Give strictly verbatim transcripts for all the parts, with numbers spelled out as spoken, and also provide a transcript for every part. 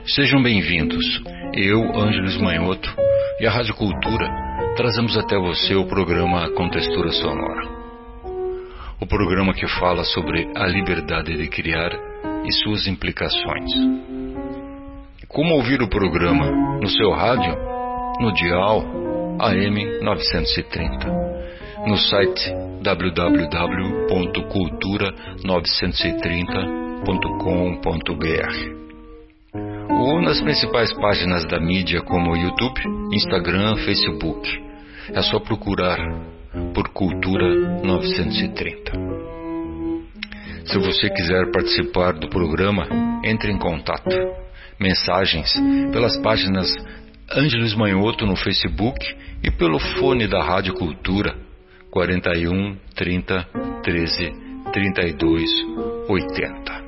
Sejam bem-vindos. Eu, Ângeles Manhoto, e a Rádio Cultura trazemos até você o programa Com Textura Sonora. O programa que fala sobre a liberdade de criar e suas implicações. Como ouvir o programa no seu rádio, no dial A M novecentos e trinta, no site w w w ponto cultura novecentos e trinta ponto com ponto b r ou nas principais páginas da mídia como YouTube, Instagram, Facebook. É só procurar por Cultura novecentos e trinta. Se você quiser participar do programa, entre em contato. Mensagens pelas páginas Ângeles Manhoto no Facebook e pelo fone da Rádio Cultura quarenta e um, trinta, treze, trinta e dois, oitenta.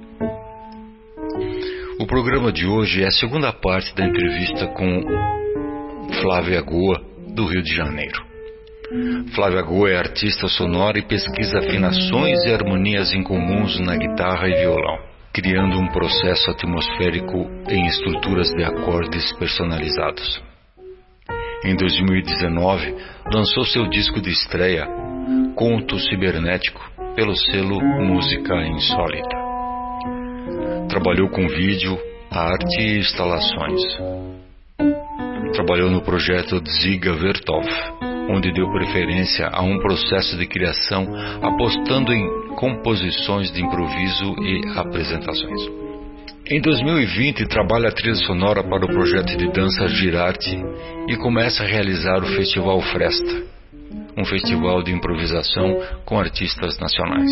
O programa de hoje é a segunda parte da entrevista com Flávia Goa, do Rio de Janeiro. Flávia Goa é artista sonora e pesquisa afinações e harmonias incomuns na guitarra e violão, criando um processo atmosférico em estruturas de acordes personalizados. Em dois mil e dezenove, lançou seu disco de estreia, Conto Cibernético, pelo selo Música Insólita. Trabalhou com vídeo, arte e instalações. Trabalhou no projeto Dziga Vertov, onde deu preferência a um processo de criação apostando em composições de improviso e apresentações. Em dois mil e vinte, trabalha a trilha sonora para o projeto de dança Girarte e começa a realizar o Festival Fresta, um festival de improvisação com artistas nacionais.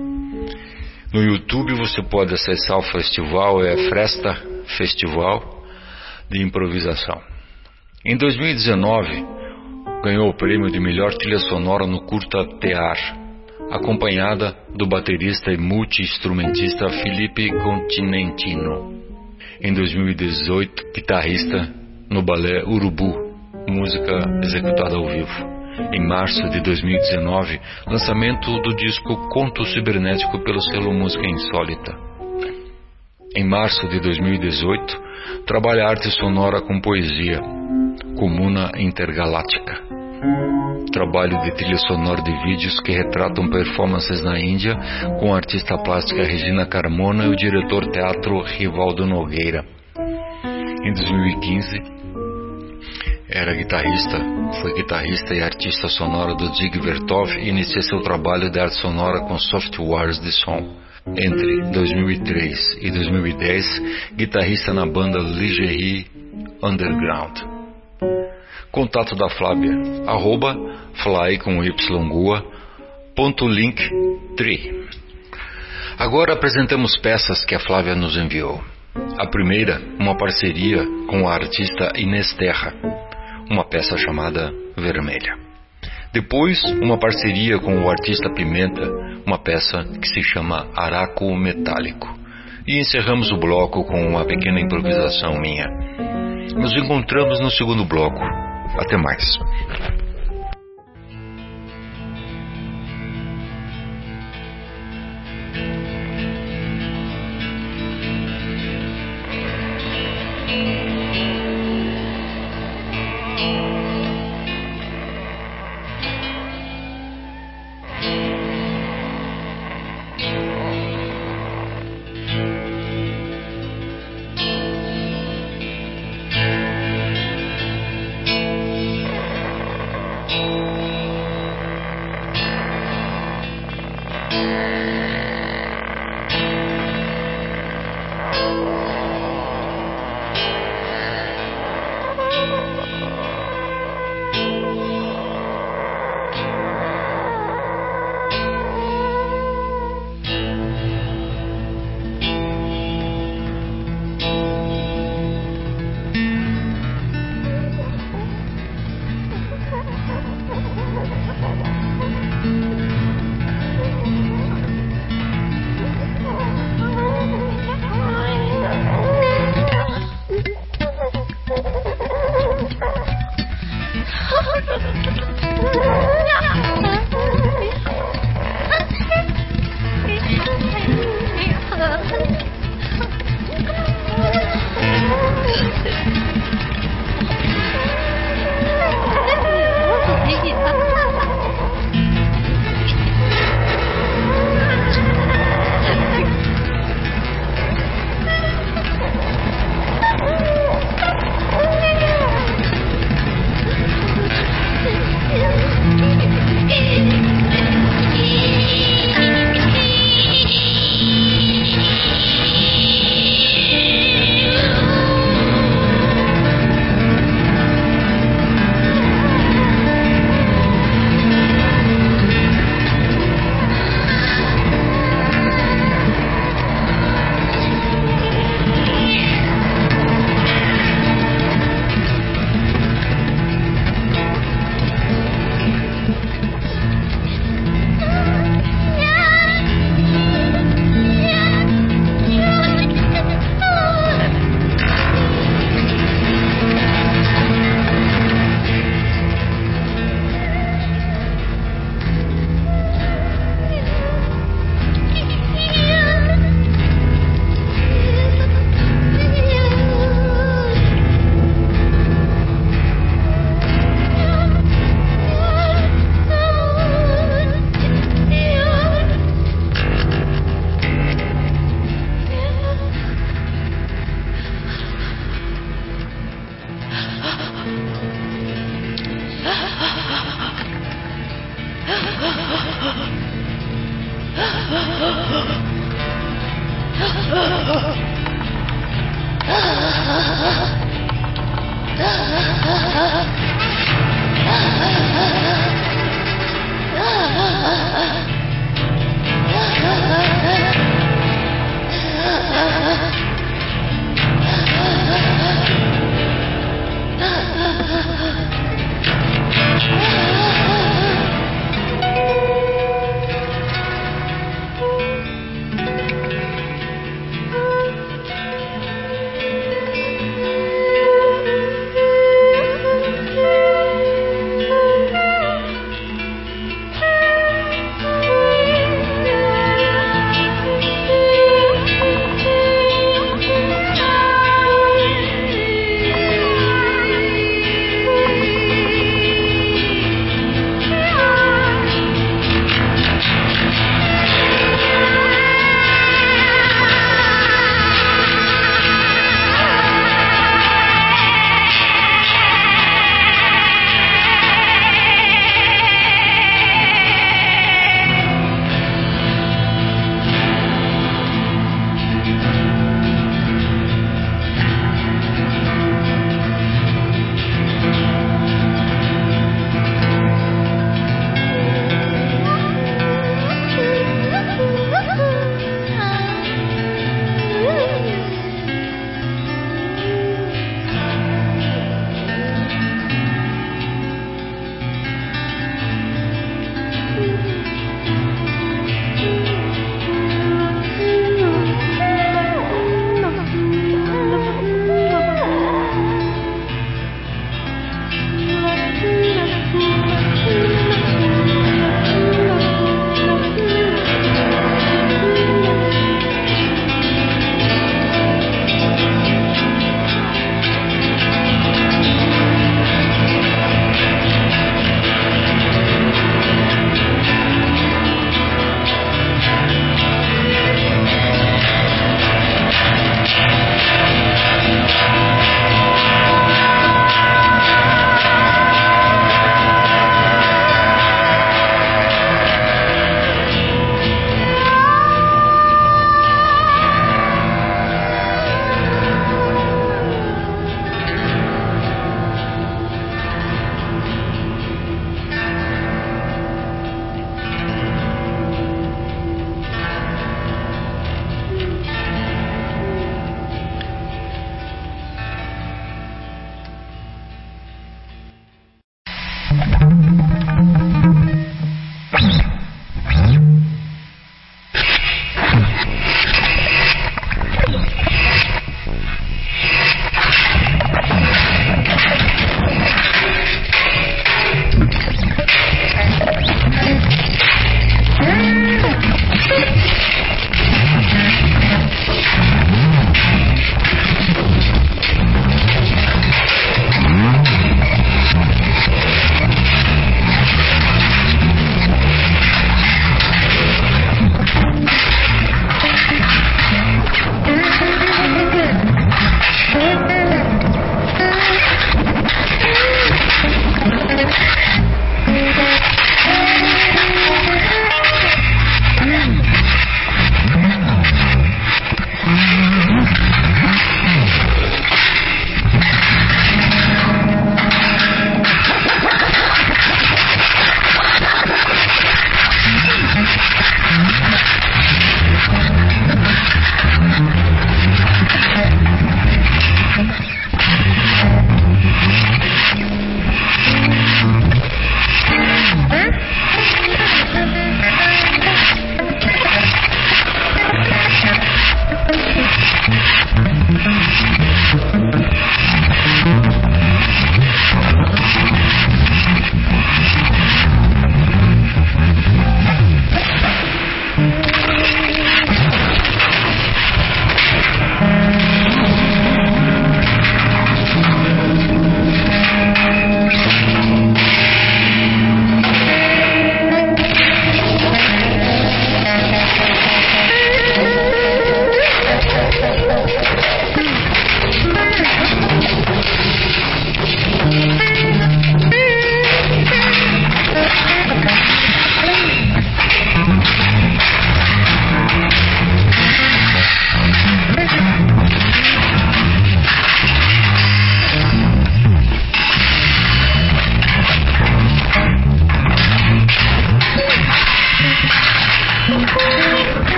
No YouTube você pode acessar o festival, é Fresta Festival de Improvisação. Em dois mil e dezenove, ganhou o prêmio de melhor trilha sonora no curta Tear, acompanhada do baterista e multi-instrumentista Felipe Continentino. Em dois mil e dezoito, guitarrista no balé Urubu, música executada ao vivo. Em março de dois mil e dezenove, lançamento do disco Conto Cibernético pelo selo Música Insólita. Em março de dois mil e dezoito, trabalha arte sonora com poesia, Comuna Intergaláctica. Trabalho de trilha sonora de vídeos que retratam performances na Índia com a artista plástica Regina Carmona e o diretor teatro Rivaldo Nogueira. Em dois mil e quinze, era guitarrista, foi guitarrista e artista sonora do Dziga Vertov e inicia seu trabalho de arte sonora com softwares de som. Entre dois mil e três e dois mil e dez, guitarrista na banda Lingerie Underground. Contato da Flávia, arroba fly com y goa, ponto link tree. Agora apresentamos peças que a Flávia nos enviou. A primeira, uma parceria com a artista Inês Terra, uma peça chamada Vermelha. Depois, uma parceria com o artista Pimenta, uma peça que se chama Araco Metálico. E encerramos o bloco com uma pequena improvisação minha. Nos encontramos no segundo bloco. Até mais. Ah!